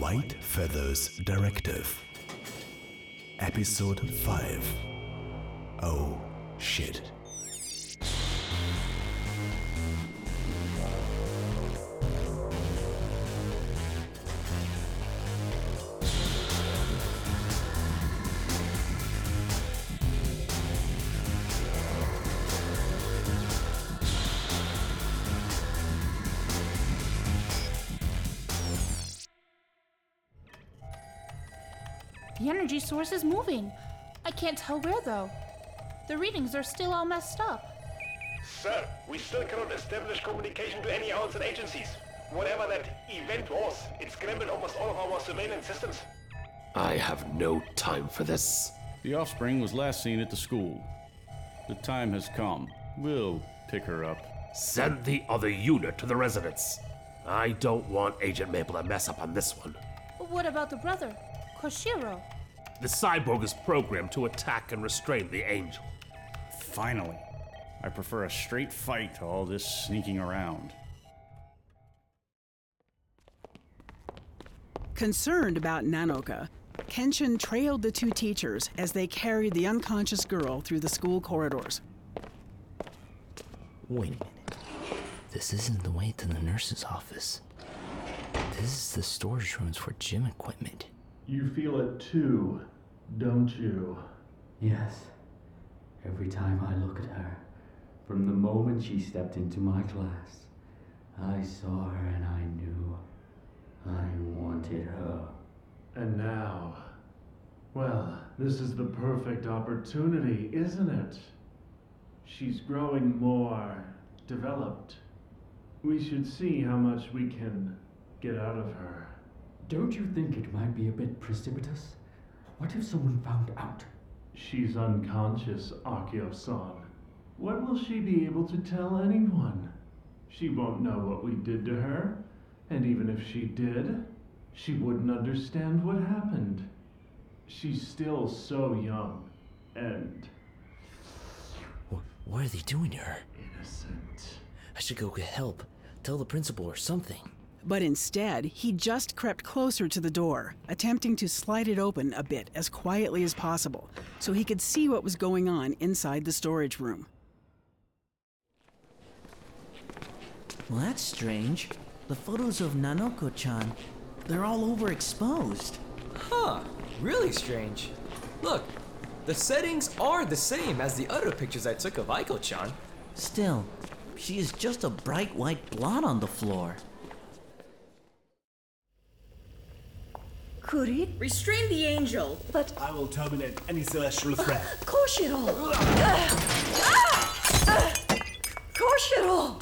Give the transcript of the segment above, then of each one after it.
White Feathers Directive. Episode 5. Oh, shit. The energy source is moving. I can't tell where, though. The readings are still all messed up. Sir, we still cannot establish communication to any outside agencies. Whatever that event was, it scrambled almost all of our surveillance systems. I have no time for this. The offspring was last seen at the school. The time has come. We'll pick her up. Send the other unit to the residence. I don't want Agent Maple to mess up on this one. What about the brother, Koshiro? The cyborg is programmed to attack and restrain the angel. Finally. I prefer a straight fight to all this sneaking around. Concerned about Nanoka, Kenshin trailed the two teachers as they carried the unconscious girl through the school corridors. Wait a minute. This isn't the way to the nurse's office. This is the storage rooms for gym equipment. You feel it too, don't you? Yes. Every time I look at her, from the moment she stepped into my class, I saw her and I knew I wanted her. And now, well, this is the perfect opportunity, isn't it? She's growing more developed. We should see how much we can get out of her. Don't you think it might be a bit precipitous? What if someone found out? She's unconscious, Akio-san. What will she be able to tell anyone? She won't know what we did to her, and even if she did, she wouldn't understand what happened. She's still so young, and... What are they doing to her? innocent. I should go get help. Tell the principal or something. But instead, he just crept closer to the door, attempting to slide it open a bit as quietly as possible, so he could see what was going on inside the storage room. Well, that's strange. The photos of Nanoko-chan, they're all overexposed. Huh, really strange. Look, the settings are the same as the other pictures I took of Aiko-chan. Still, she is just a bright white blot on the floor. Kuri? Restrain the angel. But... I will terminate any celestial threat. Koshiro! Koshiro!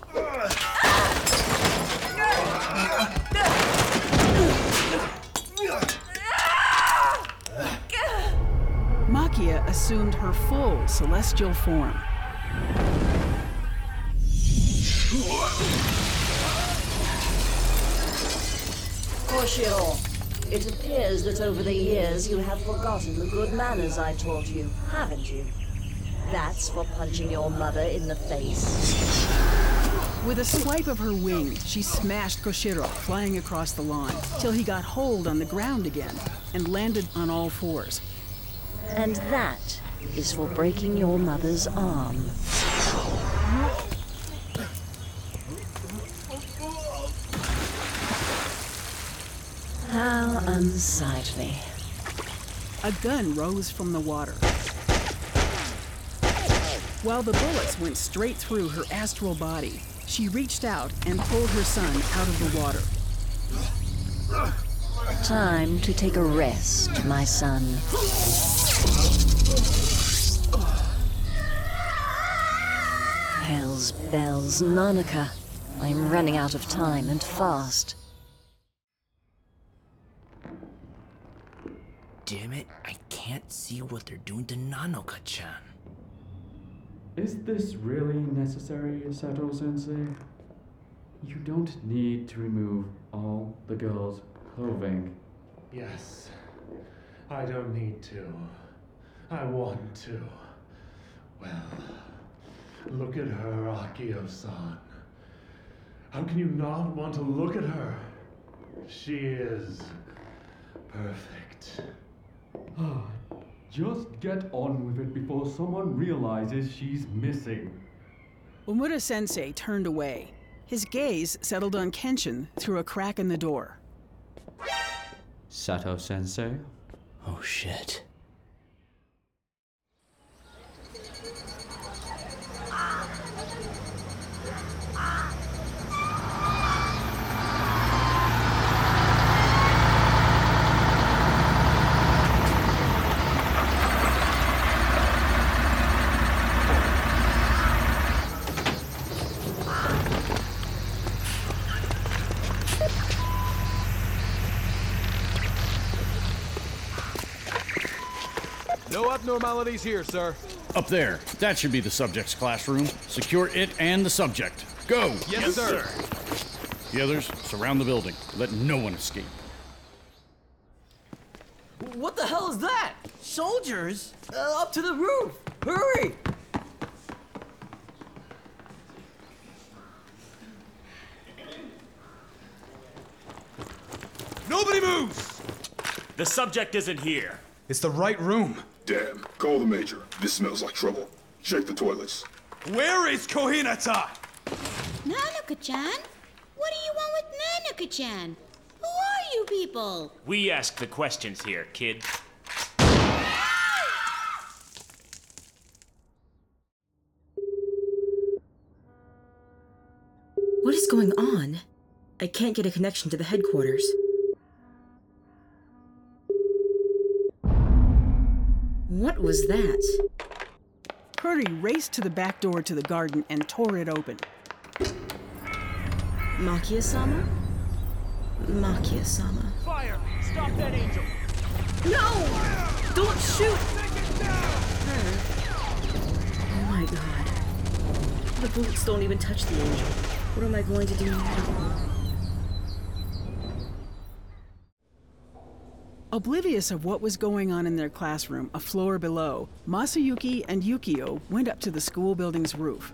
Makia assumed her full celestial form. Koshiro, it appears that over the years you have forgotten the good manners I taught you, haven't you? That's for punching your mother in the face. With a swipe of her wing, she smashed Koshiro flying across the lawn till he got hold on the ground again and landed on all fours. And that is for breaking your mother's arm. How unsightly. A gun rose from the water, while the bullets went straight through her astral body. She reached out and pulled her son out of the water. Time to take a rest, my son. Hell's bells, Nanoka. I'm running out of time and fast. Damn it, I can't see what they're doing to Nanoka-chan. Is this really necessary, Sato-sensei? You don't need to remove all the girl's clothing. Yes, I don't need to. I want to. Well, look at her, Akio-san. How can you not want to look at her? She is Perfect. Just get on with it before someone realizes she's missing. Omura-sensei turned away. His gaze settled on Kenshin through a crack in the door. Sato-sensei? Oh shit. No abnormalities here, sir. Up there. That should be the subject's classroom. Secure it and the subject. Go! Yes, sir. The others, surround the building. Let no one escape. What the hell is that? Soldiers? Up to the roof! Hurry! Nobody moves! The subject isn't here. It's the right room. Damn, call the major. This smells like trouble. Shake the toilets. Where is Kohinata? Nanoka-chan? What do you want with Nanoka-chan? Who are you people? We ask the questions here, kid. What is going on? I can't get a connection to the headquarters. What was that? Hurry raced to the back door to the garden and tore it open. Makia-sama? Makia-sama. Fire! Stop that angel! No! Don't shoot! Her. Oh my god. The bullets don't even touch the angel. What am I going to do now? Oblivious of what was going on in their classroom a floor below, Masayuki and Yukio went up to the school building's roof.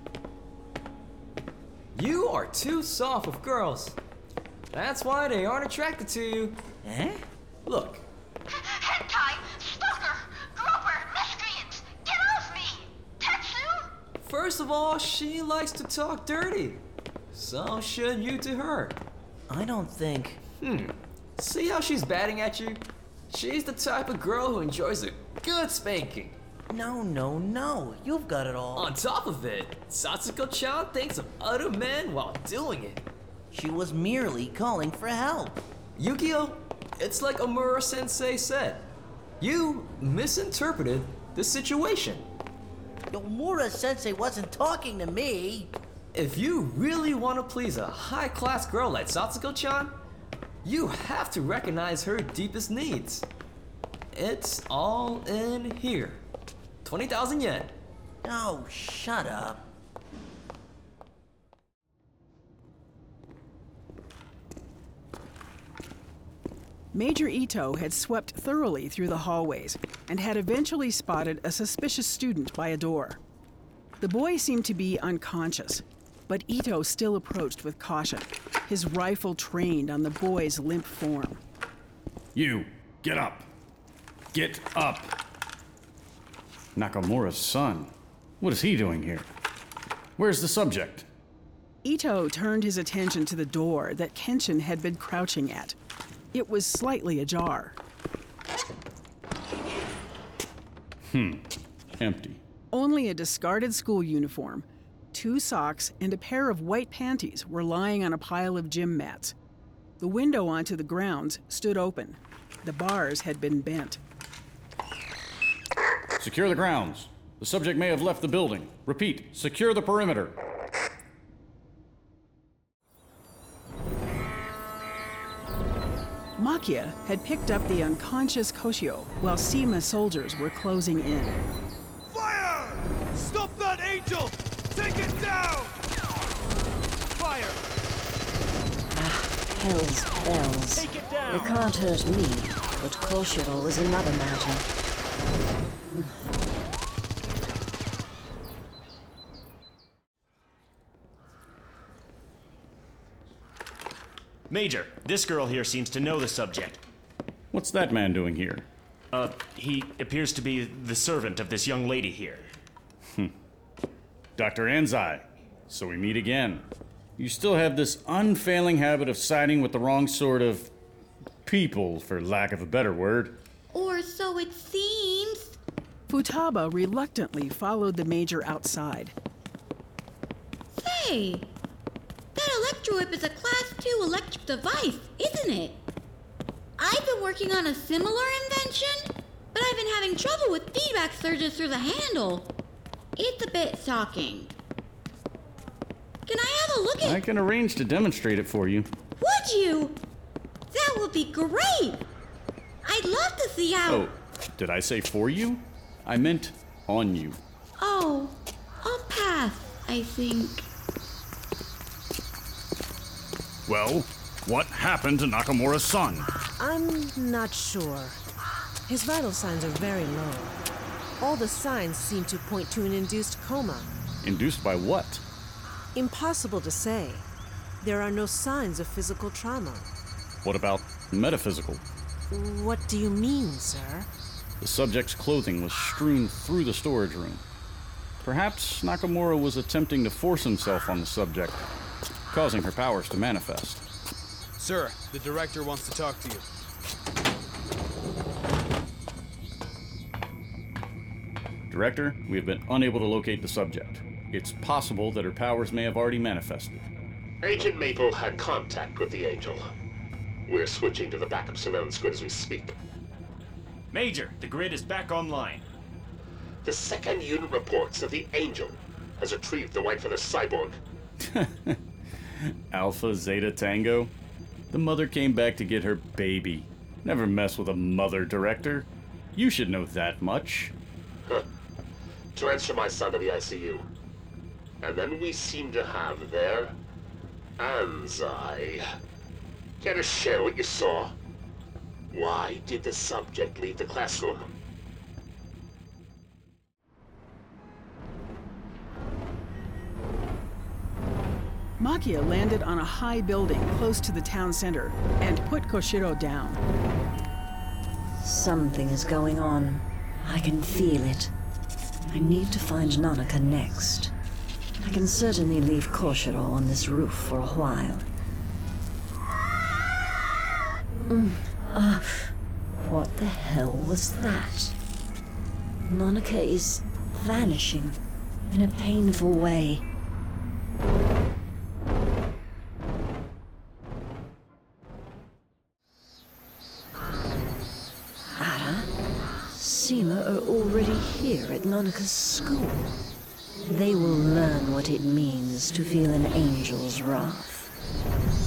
You are too soft with girls. That's why they aren't attracted to you. Eh? Look. Hentai! Stalker! Groper! Miscreants! Get off me! Tetsu! First of all, she likes to talk dirty. So should you to her. I don't think... See how she's batting at you? She's the type of girl who enjoys a good spanking. No. You've got it all. On top of it, Satsuko-chan thinks of other men while doing it. She was merely calling for help. Yukio, it's like Omura-sensei said. You misinterpreted the situation. Omura-sensei wasn't talking to me. If you really want to please a high-class girl like Satsuko-chan, you have to recognize her deepest needs. It's all in here. 20,000 yen. Oh, shut up. Major Ito had swept thoroughly through the hallways and had eventually spotted a suspicious student by a door. The boy seemed to be unconscious, but Ito still approached with caution, his rifle trained on the boy's limp form. You, get up. Get up. Nakamura's son. What is he doing here? Where's the subject? Ito turned his attention to the door that Kenshin had been crouching at. It was slightly ajar. Empty. Only a discarded school uniform, 2 socks, and a pair of white panties were lying on a pile of gym mats. The window onto the grounds stood open. The bars had been bent. Secure the grounds. The subject may have left the building. Repeat, secure the perimeter. Makia had picked up the unconscious Koshio while SEMA soldiers were closing in. Fire! Stop that angel! Take it down! Fire! Hell's bells. Take it down! You can't hurt me, but Koshiro is another matter. Major, this girl here seems to know the subject. What's that man doing here? He appears to be the servant of this young lady here. Dr. Anzai, so we meet again. You still have this unfailing habit of siding with the wrong sort of people, for lack of a better word. Or so it seems. Futaba reluctantly followed the Major outside. Say, that electro-whip is a Class 2 electric device, isn't it? I've been working on a similar invention, but I've been having trouble with feedback surges through the handle. It's a bit shocking. Can I have a look at... I can arrange to demonstrate it for you. Would you? That would be great! I'd love to see how... Oh, did I say for you? I meant on you. Oh, I'll pass, I think. Well, what happened to Nakamura's son? I'm not sure. His vital signs are very low. All the signs seem to point to an induced coma. Induced by what? Impossible to say. There are no signs of physical trauma. What about metaphysical? What do you mean, sir? The subject's clothing was strewn through the storage room. Perhaps Nakamura was attempting to force himself on the subject, causing her powers to manifest. Sir, the director wants to talk to you. Director, we have been unable to locate the subject. It's possible that her powers may have already manifested. Agent Maple had contact with the Angel. We're switching to the backup surveillance grid as we speak. Major, the grid is back online. The second unit reports that the Angel has retrieved the White Feather cyborg. Alpha Zeta Tango? The mother came back to get her baby. Never mess with a mother, Director. You should know that much. Transfer my son to the ICU. And then we seem to have their Anzai. Care to share what you saw? Why did the subject leave the classroom? Makia landed on a high building close to the town center and put Koshiro down. Something is going on. I can feel it. I need to find Nanaka next. I can certainly leave Koshiro on this roof for a while. What the hell was that? Nanaka is vanishing in a painful way. Ara, Seema are already here at Nanaka's school. They will learn what it means to feel an angel's wrath.